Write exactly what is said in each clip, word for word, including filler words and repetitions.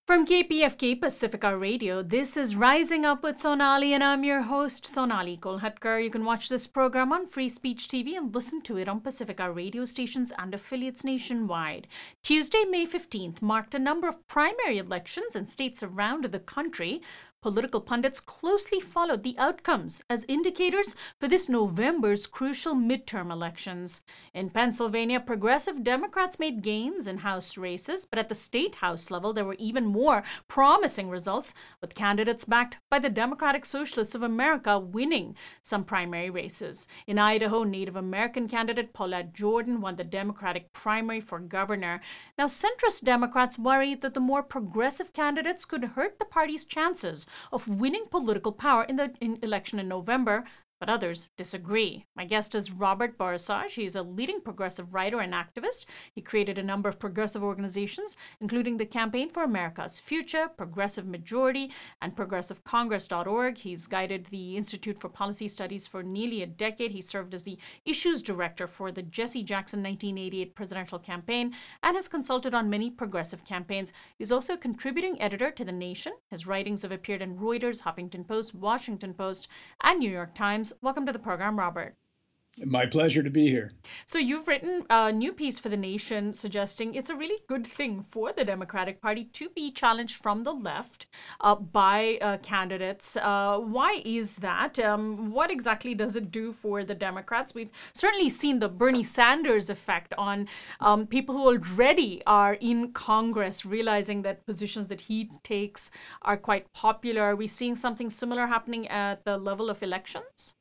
From K P F K Pacifica Radio, this is Rising Up with Sonali, and I'm your host, Sonali Kolhatkar. You can watch this program on Free Speech T V and listen to it on Pacifica radio stations and affiliates nationwide. Tuesday, May fifteenth, marked a number of primary elections in states around the country. Political pundits closely followed the outcomes as indicators for this November's crucial midterm elections. In Pennsylvania, progressive Democrats made gains in House races, but at the state House level, there were even more promising results, with candidates backed by the Democratic Socialists of America winning some primary races. In Idaho, Native American candidate Paulette Jordan won the Democratic primary for governor. Now, centrist Democrats worry that the more progressive candidates could hurt the party's chances of winning political power in the in election in November, but others disagree. My guest is Robert Barassage. He's a leading progressive writer and activist. He created a number of progressive organizations, including the Campaign for America's Future, Progressive Majority, and progressive congress dot org. He's guided the Institute for Policy Studies for nearly a decade. He served as the issues director for the Jesse Jackson nineteen eighty-eight presidential campaign and has consulted on many progressive campaigns. He's also a contributing editor to The Nation. His writings have appeared in Reuters, Huffington Post, Washington Post, and New York Times. Welcome to the program, Robert. My pleasure to be here. So you've written a new piece for The Nation suggesting it's a really good thing for the Democratic Party to be challenged from the left uh, by uh, candidates. Uh, why is that? Um, what exactly does it do for the Democrats? We've certainly seen the Bernie Sanders effect on um, people who already are in Congress, realizing that positions that he takes are quite popular. Are we seeing something similar happening at the level of elections?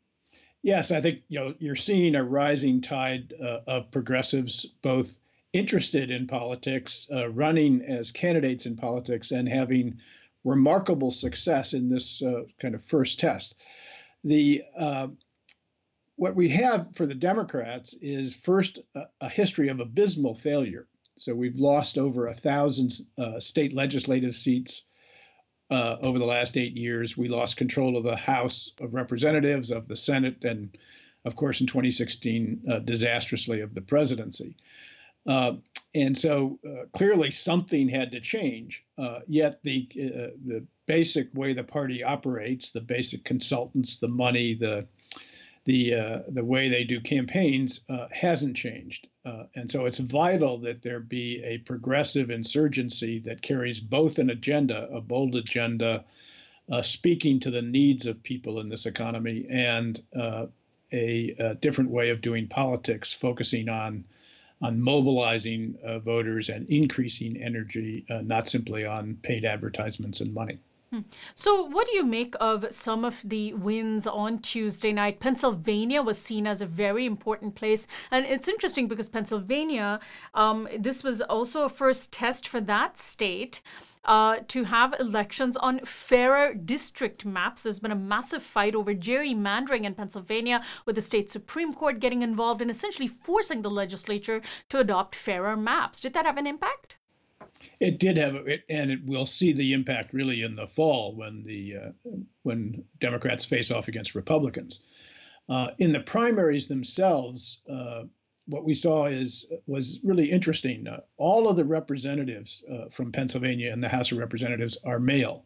Yes, I think you know you're seeing a rising tide uh, of progressives, both interested in politics, uh, running as candidates in politics, and having remarkable success in this uh, kind of first test. The uh, what we have for the Democrats is first a, a history of abysmal failure. So we've lost over a thousand uh, state legislative seats. Uh, over the last eight years, we lost control of the House of Representatives, of the Senate, and of course, in twenty sixteen, uh, disastrously of the presidency. Uh, and so uh, clearly something had to change. Uh, yet the uh, the basic way the party operates, the basic consultants, the money, the the uh, the way they do campaigns uh, hasn't changed. Uh, and so it's vital that there be a progressive insurgency that carries both an agenda, a bold agenda, uh, speaking to the needs of people in this economy, and uh, a, a different way of doing politics, focusing on on mobilizing uh, voters and increasing energy, uh, not simply on paid advertisements and money. So, what do you make of some of the wins on Tuesday night? Pennsylvania was seen as a very important place. And it's interesting because Pennsylvania, um, this was also a first test for that state. Uh, to have elections on fairer district maps. There's been a massive fight over gerrymandering in Pennsylvania, with the state Supreme Court getting involved and essentially forcing the legislature to adopt fairer maps. Did that have an impact? It did have it, and it, we'll see the impact really in the fall when the uh, when Democrats face off against Republicans. Uh, in the primaries themselves, uh, what we saw is was really interesting. Uh, all of the representatives uh, from Pennsylvania in the House of Representatives are male.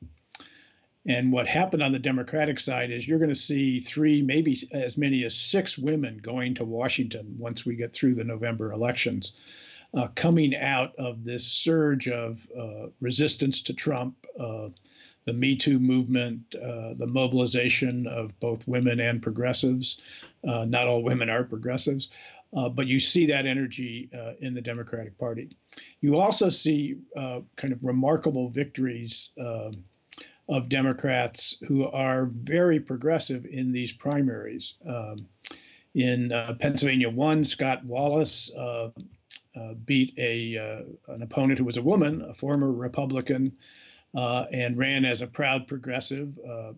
And what happened on the Democratic side is you're going to see three, maybe as many as six women going to Washington once we get through the November elections. Uh, coming out of this surge of uh, resistance to Trump, uh, the Me Too movement, uh, the mobilization of both women and progressives. Uh, not all women are progressives, uh, but you see that energy uh, in the Democratic Party. You also see uh, kind of remarkable victories uh, of Democrats who are very progressive in these primaries. Um, in uh, Pennsylvania one, Scott Wallace uh, Uh, beat a uh, an opponent who was a woman, a former Republican, uh, and ran as a proud progressive. Uh,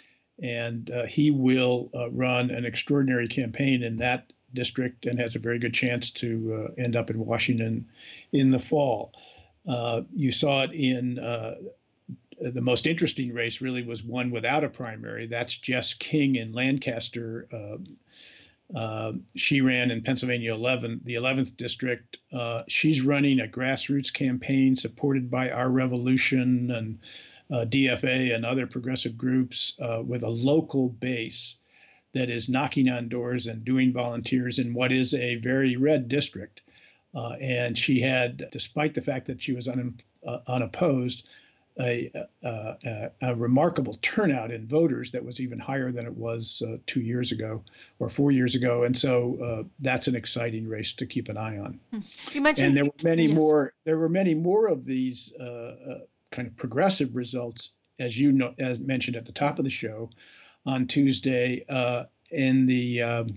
and uh, he will uh, run an extraordinary campaign in that district and has a very good chance to uh, end up in Washington in the fall. Uh, you saw it in uh, the most interesting race really was one without a primary. That's Jess King in Lancaster. Uh, Uh, she ran in Pennsylvania eleven, the eleventh district. Uh, she's running a grassroots campaign supported by Our Revolution and uh, D F A and other progressive groups uh, with a local base that is knocking on doors and doing volunteers in what is a very red district. Uh, and she had, despite the fact that she was un, uh, unopposed, a, a, a, a remarkable turnout in voters that was even higher than it was uh, two years ago or four years ago. And so uh, that's an exciting race to keep an eye on. You mentioned, and there were many yes. more. There were many more of these uh, uh, kind of progressive results, as you know, as mentioned at the top of the show, on Tuesday uh, in the um,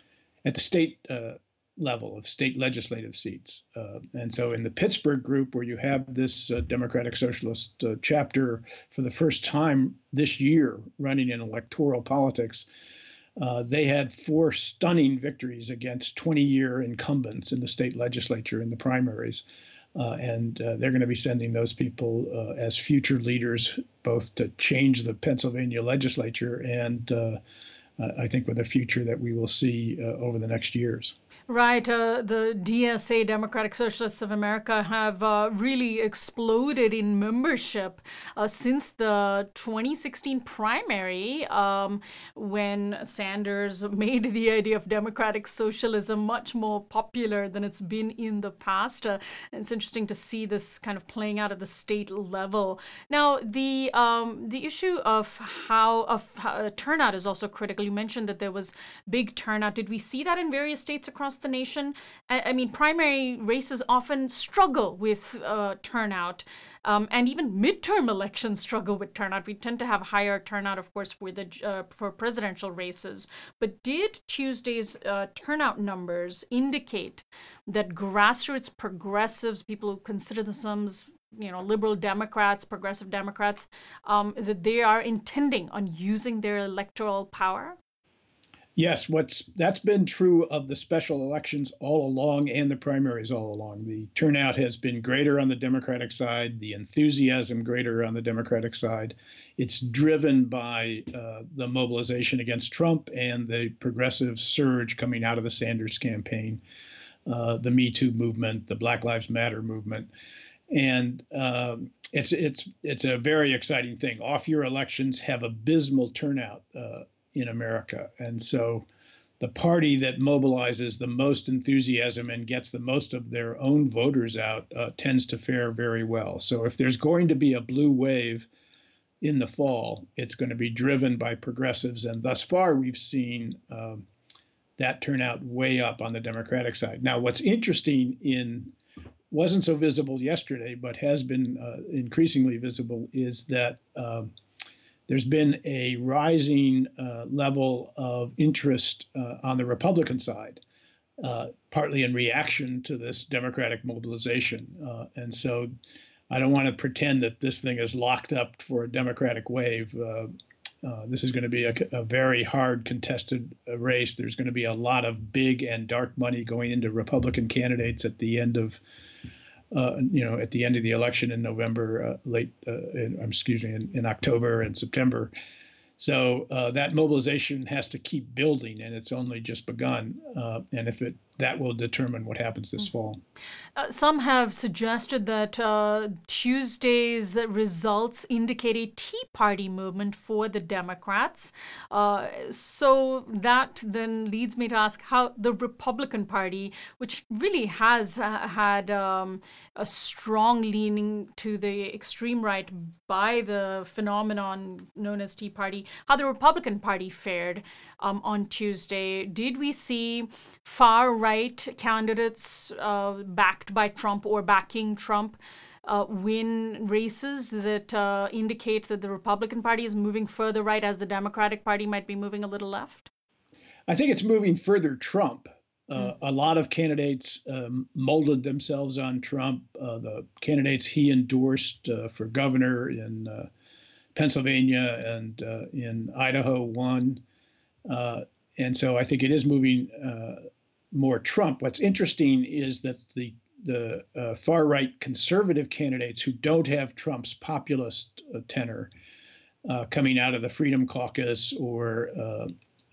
at the state uh, level of state legislative seats. Uh, and so in the Pittsburgh group, where you have this uh, Democratic Socialist uh, chapter for the first time this year running in electoral politics, uh, they had four stunning victories against twenty-year incumbents in the state legislature in the primaries. Uh, and uh, they're going to be sending those people uh, as future leaders, both to change the Pennsylvania legislature and uh, uh, I think with a future that we will see uh, over the next years. Right. Uh, the D S A, Democratic Socialists of America, have uh, really exploded in membership uh, since the twenty sixteen primary, um, when Sanders made the idea of democratic socialism much more popular than it's been in the past. Uh, it's interesting to see this kind of playing out at the state level. Now, the um, the issue of how of how, uh, turnout is also critical. You mentioned that there was big turnout. Did we see that in various states across the nation? I, I mean, primary races often struggle with uh, turnout, um, and even midterm elections struggle with turnout. We tend to have higher turnout, of course, for the uh, for presidential races. But did Tuesday's uh, turnout numbers indicate that grassroots progressives, people who consider themselves, you know, liberal Democrats, progressive Democrats, um, that they are intending on using their electoral power? Yes, what's that's been true of the special elections all along and the primaries all along. The turnout has been greater on the Democratic side, the enthusiasm greater on the Democratic side. It's driven by uh, the mobilization against Trump and the progressive surge coming out of the Sanders campaign, uh, the Me Too movement, the Black Lives Matter movement. And um, it's it's it's a very exciting thing. Off-year elections have abysmal turnout uh, in America, and so the party that mobilizes the most enthusiasm and gets the most of their own voters out uh, tends to fare very well. So if there's going to be a blue wave in the fall, it's going to be driven by progressives, and thus far we've seen um, that turnout way up on the Democratic side. Now, what's interesting in wasn't so visible yesterday, but has been uh, increasingly visible, is that um, there's been a rising uh, level of interest uh, on the Republican side, uh, partly in reaction to this Democratic mobilization. Uh, and so I don't want to pretend that this thing is locked up for a Democratic wave. Uh, uh, this is going to be a, a very hard contested uh, race. There's going to be a lot of big and dark money going into Republican candidates at the end of Uh, you know, at the end of the election in November, uh, late, uh, in, excuse me, in, in October and September. So uh, that mobilization has to keep building, and it's only just begun. Uh, and if it that will determine what happens this fall. Uh, some have suggested that uh, Tuesday's results indicate a Tea Party movement for the Democrats. Uh, so that then leads me to ask how the Republican Party, which really has uh, had um, a strong leaning to the extreme right by the phenomenon known as Tea Party, how the Republican Party fared um, on Tuesday. Did we see far-right candidates uh, backed by Trump or backing Trump uh, win races that uh, indicate that the Republican Party is moving further right as the Democratic Party might be moving a little left? I think it's moving further Trump. Uh, mm. A lot of candidates um, molded themselves on Trump. Uh, the candidates he endorsed uh, for governor in uh, Pennsylvania and uh, in Idaho won. Uh, and so I think it is moving uh, more Trump. What's interesting is that the the uh, far-right conservative candidates who don't have Trump's populist uh, tenor uh, coming out of the Freedom Caucus or uh,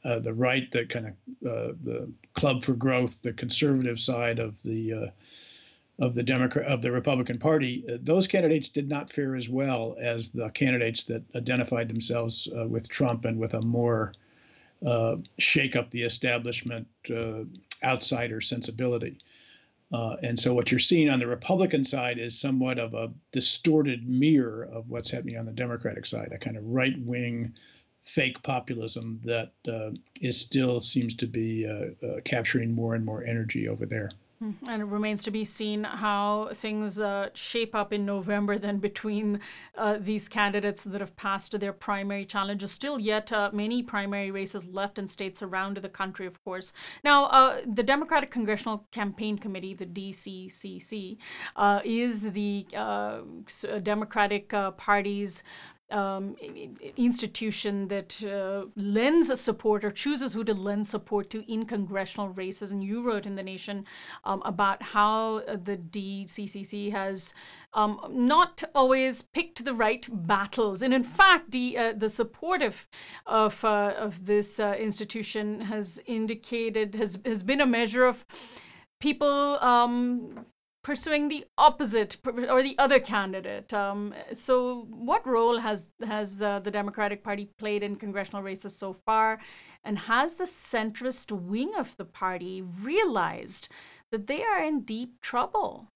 uh, the right, the kind of uh, the Club for Growth, the conservative side of the uh, of the Democrat of the Republican Party, uh, those candidates did not fare as well as the candidates that identified themselves uh, with Trump and with a more uh, shake up the establishment uh, outsider sensibility. Uh, and so what you're seeing on the Republican side is somewhat of a distorted mirror of what's happening on the Democratic side, a kind of right-wing fake populism that uh, is still seems to be uh, uh, capturing more and more energy over there. And it remains to be seen how things uh, shape up in November then between uh, these candidates that have passed their primary challenges. Still yet uh, many primary races left in states around the country, of course. Now, uh, the Democratic Congressional Campaign Committee, the D C C C, uh, is the uh, Democratic uh, Party's Um, institution that uh, lends support or chooses who to lend support to in congressional races. And you wrote in The Nation um, about how the D C C C has um, not always picked the right battles. And in fact, the, uh, the support of, of, uh, of this uh, institution has indicated, has, has been a measure of people um, pursuing the opposite or the other candidate. Um, so what role has has the, the Democratic Party played in congressional races so far? And has the centrist wing of the party realized that they are in deep trouble?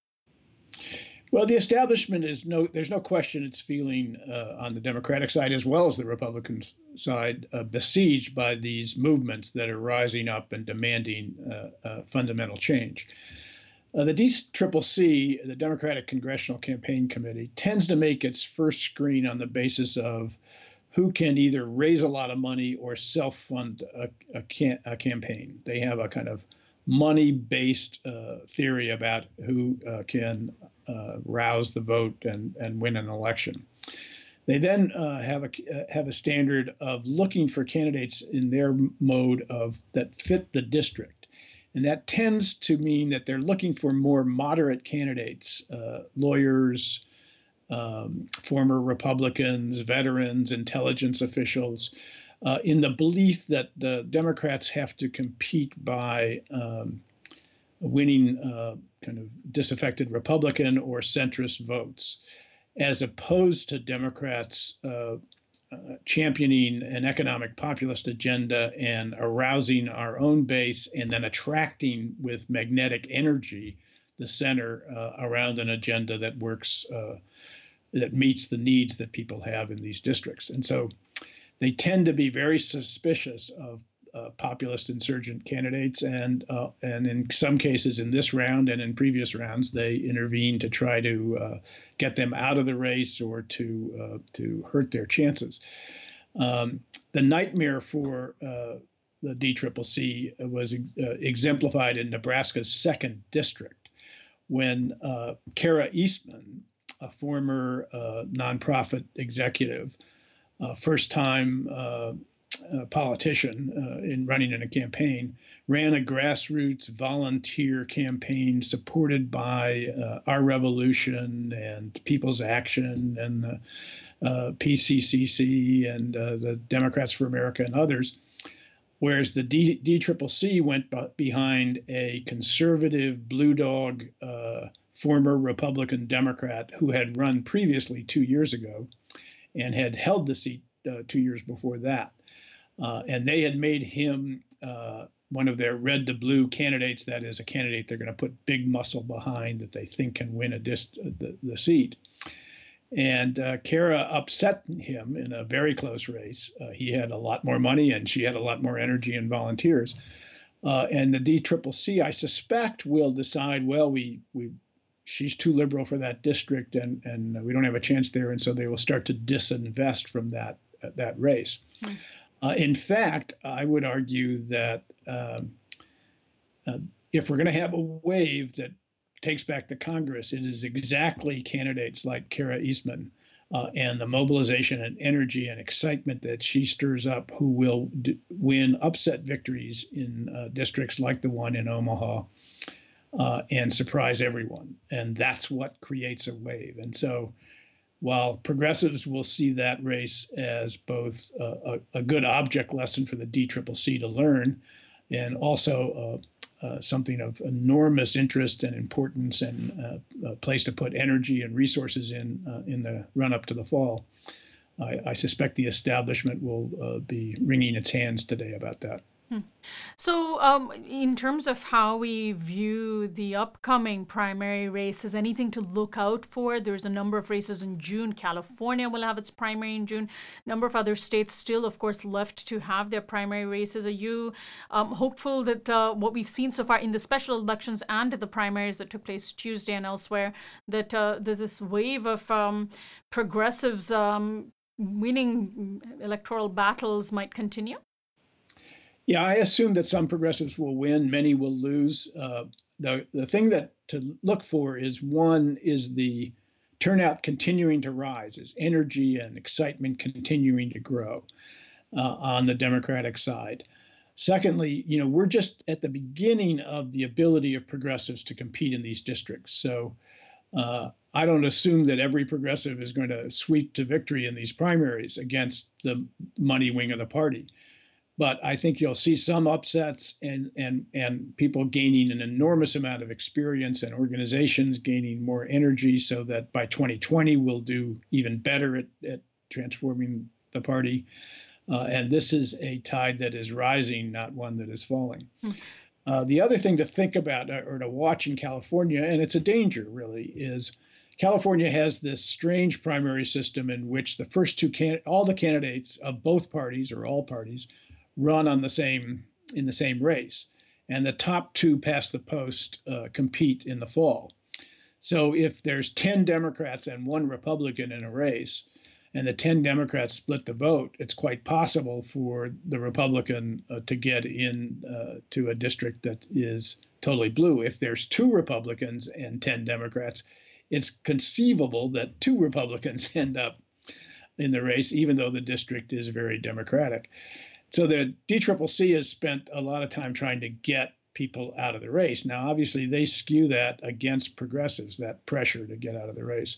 Well, the establishment is no, there's no question it's feeling uh, on the Democratic side as well as the Republican side uh, besieged by these movements that are rising up and demanding uh, uh, fundamental change. Uh, the D C C C, the Democratic Congressional Campaign Committee, tends to make its first screen on the basis of who can either raise a lot of money or self-fund a, a, can, a campaign. They have a kind of money-based uh, theory about who uh, can uh, rouse the vote and, and win an election. They then uh, have a uh, have a standard of looking for candidates in their mode of that fit the district. And that tends to mean that they're looking for more moderate candidates, uh, lawyers, um, former Republicans, veterans, intelligence officials, uh, in the belief that the Democrats have to compete by um, winning uh, kind of disaffected Republican or centrist votes, as opposed to Democrats uh, Uh, championing an economic populist agenda and arousing our own base and then attracting with magnetic energy the center uh, around an agenda that works, uh, that meets the needs that people have in these districts. And so they tend to be very suspicious of uh, populist insurgent candidates. And, uh, and in some cases in this round and in previous rounds, they intervene to try to uh, get them out of the race or to, uh, to hurt their chances. Um, the nightmare for uh, the D C C C was uh, exemplified in Nebraska's second district when uh, Kara Eastman, a former uh, nonprofit executive, uh, first time uh, Uh, politician uh, in running in a campaign, ran a grassroots volunteer campaign supported by uh, Our Revolution and People's Action and the uh, P C C C and uh, the Democrats for America and others, whereas the D- DCCC went b- behind a conservative blue dog uh, former Republican Democrat who had run previously two years ago and had held the seat uh, two years before that. Uh, and they had made him uh, one of their red to blue candidates. That is a candidate they're going to put big muscle behind that they think can win a dist- the, the seat. And uh, Kara upset him in a very close race. Uh, he had a lot more money and she had a lot more energy and volunteers. Uh, and the D C C C, I suspect, will decide, well, we we she's too liberal for that district and, and we don't have a chance there. And so they will start to disinvest from that, uh, that race. Mm. Uh, in fact, I would argue that um, uh, if we're going to have a wave that takes back the Congress, it is exactly candidates like Kara Eastman uh, and the mobilization and energy and excitement that she stirs up who will d- win upset victories in uh, districts like the one in Omaha uh, and surprise everyone. And that's what creates a wave. And so while progressives will see that race as both uh, a, a good object lesson for the D C C C to learn, and also uh, uh, something of enormous interest and importance, and uh, a place to put energy and resources in uh, in the run up to the fall. I, I suspect the establishment will uh, be wringing its hands today about that. Hmm. So, um, in terms of how we view the upcoming primary races, anything to look out for? There's a number of races in June. California will have its primary in June. A number of other states still, of course, left to have their primary races. Are you um, hopeful that uh, what we've seen so far in the special elections and the primaries that took place Tuesday and elsewhere, that, uh, that this wave of um, progressives um, winning electoral battles might continue? Yeah, I assume that some progressives will win, many will lose. Uh, the the thing that to look for is, one, is the turnout continuing to rise, is energy and excitement continuing to grow uh, on the Democratic side. Secondly, you know, we're just at the beginning of the ability of progressives to compete in these districts. So uh, I don't assume that every progressive is going to sweep to victory in these primaries against the money wing of the party. But I think you'll see some upsets, and and and people gaining an enormous amount of experience, and organizations gaining more energy, so that by twenty twenty we'll do even better at, at transforming the party. Uh, and this is a tide that is rising, not one that is falling. Hmm. Uh, the other thing to think about, or to watch in California, and it's a danger really, is California has this strange primary system in which the first two can all the candidates of both parties, or all parties, run on the same in the same race, and the top two past the post uh, compete in the fall. So if there's ten Democrats and one Republican in a race, and the ten Democrats split the vote, it's quite possible for the Republican uh, to get in uh, to a district that is totally blue. If there's two Republicans and ten Democrats, it's conceivable that two Republicans end up in the race, even though the district is very Democratic. So the D C C C has spent a lot of time trying to get people out of the race. Now, obviously, they skew that against progressives, that pressure to get out of the race.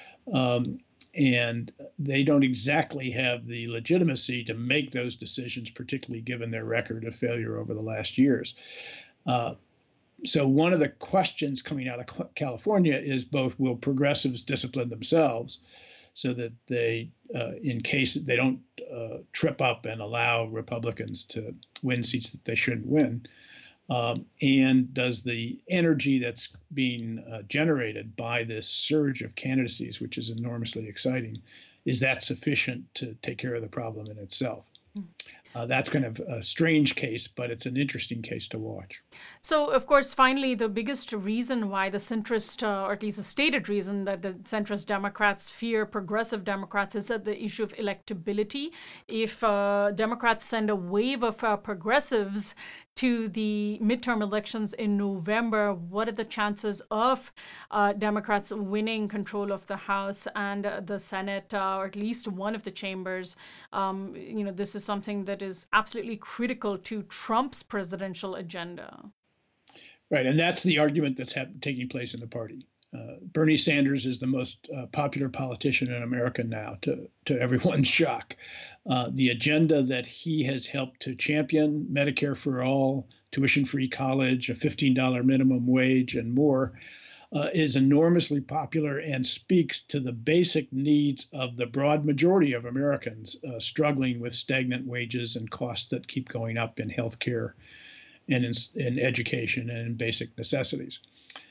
Um, and they don't exactly have the legitimacy to make those decisions, particularly given their record of failure over the last years. Uh, so one of the questions coming out of California is both, will progressives discipline themselves so that they, uh, in case they don't uh, trip up and allow Republicans to win seats that they shouldn't win? Um, and does the energy that's being uh, generated by this surge of candidacies, which is enormously exciting, is that sufficient to take care of the problem in itself? Mm. Uh, that's kind of a strange case, but it's an interesting case to watch. So, of course, finally, the biggest reason why the centrist, uh, or at least a stated reason that the centrist Democrats fear progressive Democrats, is that the issue of electability. If uh, Democrats send a wave of uh, progressives to the midterm elections in November, what are the chances of uh, Democrats winning control of the House and uh, the Senate, uh, or at least one of the chambers? Um, you know, this is something that is absolutely critical to Trump's presidential agenda. Right, and that's the argument that's ha- taking place in the party. Uh, Bernie Sanders is the most uh, popular politician in America now, to, to everyone's shock. Uh, the agenda that he has helped to champion, Medicare for all, tuition-free college, a fifteen dollars minimum wage, and more, uh, is enormously popular and speaks to the basic needs of the broad majority of Americans uh, struggling with stagnant wages and costs that keep going up in healthcare and in, in education and in basic necessities.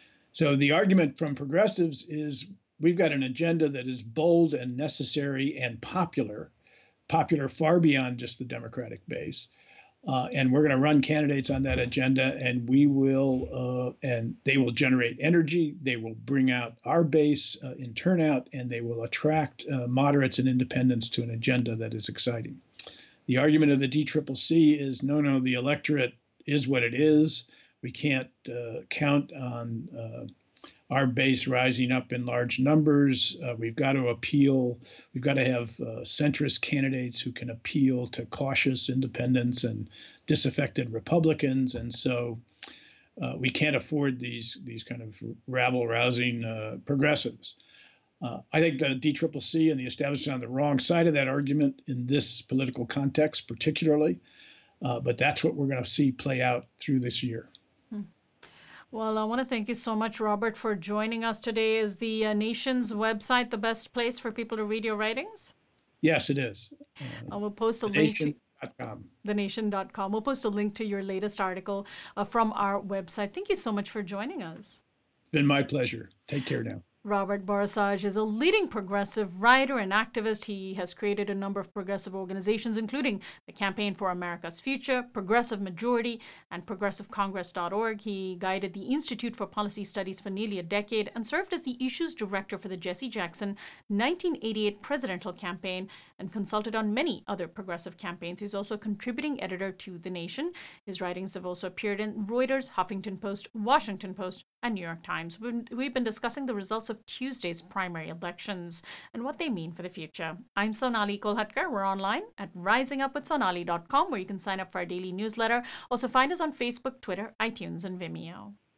So the argument from progressives is, we've got an agenda that is bold and necessary and popular, popular far beyond just the Democratic base. Uh, and we're going to run candidates on that agenda, and we will, uh, and they will generate energy. They will bring out our base uh, in turnout, and they will attract uh, moderates and independents to an agenda that is exciting. The argument of the D C C C is, no, no, the electorate is what it is. We can't uh, count on uh, our base rising up in large numbers. Uh, we've got to appeal. We've got to have uh, centrist candidates who can appeal to cautious independents and disaffected Republicans. And so uh, we can't afford these these kind of rabble-rousing uh, progressives. Uh, I think the D C C C and the establishment are on the wrong side of that argument in this political context, particularly. Uh, but that's what we're going to see play out through this year. Well, I want to thank you so much, Robert, for joining us today. Is the uh, Nation's website the best place for people to read your writings? Yes, it is. Uh, I will post a the link nation to dot com. the nation dot com. We'll post a link to your latest article uh, from our website. Thank you so much for joining us. It's been my pleasure. Take care now. Robert Borisage is a leading progressive writer and activist. He has created a number of progressive organizations, including the Campaign for America's Future, Progressive Majority, and progressive congress dot org. He guided the Institute for Policy Studies for nearly a decade and served as the issues director for the Jesse Jackson nineteen eighty-eight presidential campaign and consulted on many other progressive campaigns. He's also a contributing editor to The Nation. His writings have also appeared in Reuters, Huffington Post, Washington Post, and New York Times. We've been discussing the results of Tuesday's primary elections and what they mean for the future. I'm Sonali Kolhatkar. We're online at rising up with sonali dot com, where you can sign up for our daily newsletter. Also find us on Facebook, Twitter, iTunes, and Vimeo.